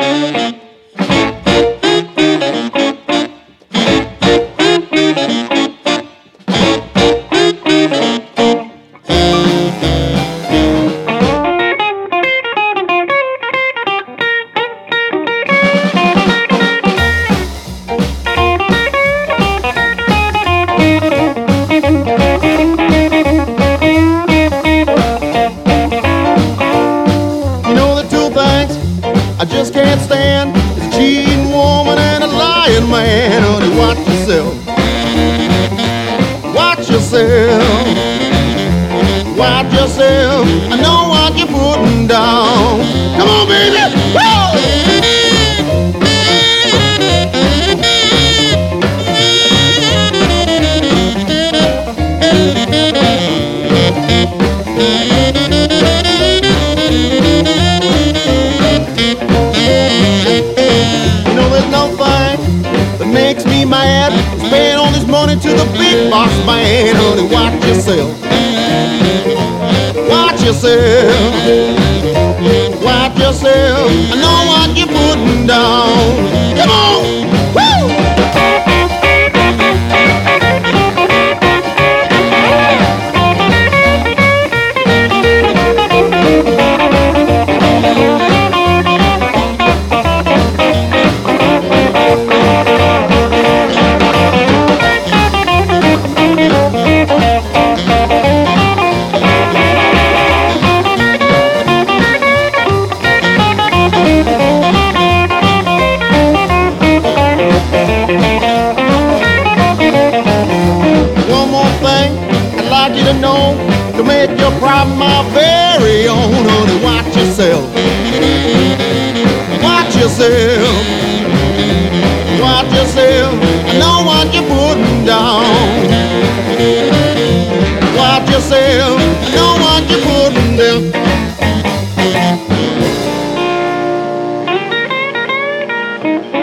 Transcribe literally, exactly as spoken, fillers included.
I just can't stand is a cheating woman and a lying man. Honey, watch yourself. Watch yourself. Watch yourself. I know what you're putting down. Come on, baby. Woo! Makes me mad, spend all this money to the big boss man. Honey, watch yourself. Watch yourself. Watch yourself. I know what you're putting down. Come on. To know to make your problem my very own. Honey, watch yourself. Watch yourself. Watch yourself. I know what you're putting down. Watch yourself. I know what you're putting down.